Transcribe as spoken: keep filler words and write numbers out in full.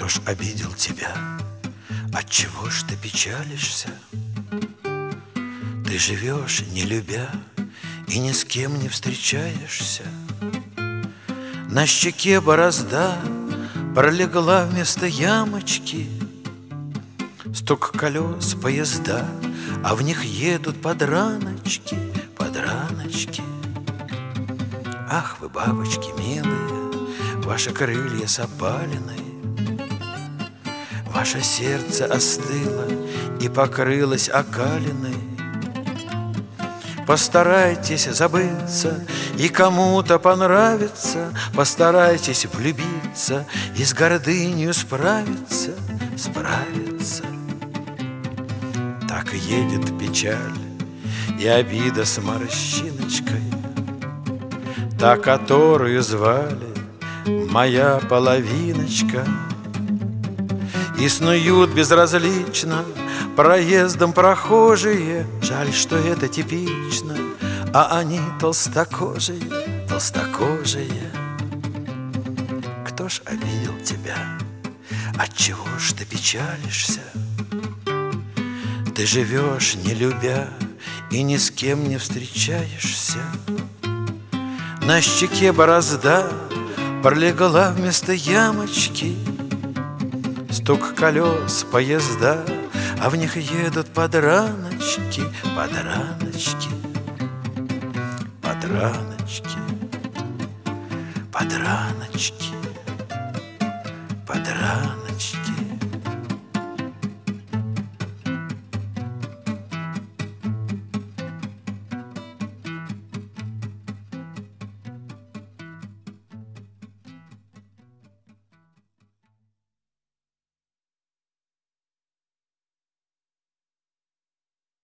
Кто ж обидел тебя? Отчего ж ты печалишься? Ты живешь, не любя, и ни с кем не встречаешься. На щеке борозда пролегла вместо ямочки. Стук колес поезда, а в них едут подраночки, подраночки. Ах, вы, бабочки милые, ваши крылья сопалиные, ваше сердце остыло и покрылось окалиной. Постарайтесь забыться и кому-то понравиться, постарайтесь влюбиться и с гордынью справиться, справиться. Так и едет печаль и обида с морщиночкой, та, которую звали моя половиночка. И снуют безразлично проездом прохожие. Жаль, что это типично, а они толстокожие, толстокожие. Кто ж обидел тебя? Отчего ж ты печалишься? Ты живешь, не любя, и ни с кем не встречаешься. На щеке борозда пролегла вместо ямочки. Стук колес поезда, а в них едут подраночки, подраночки, подраночки, подраночки, подраночки.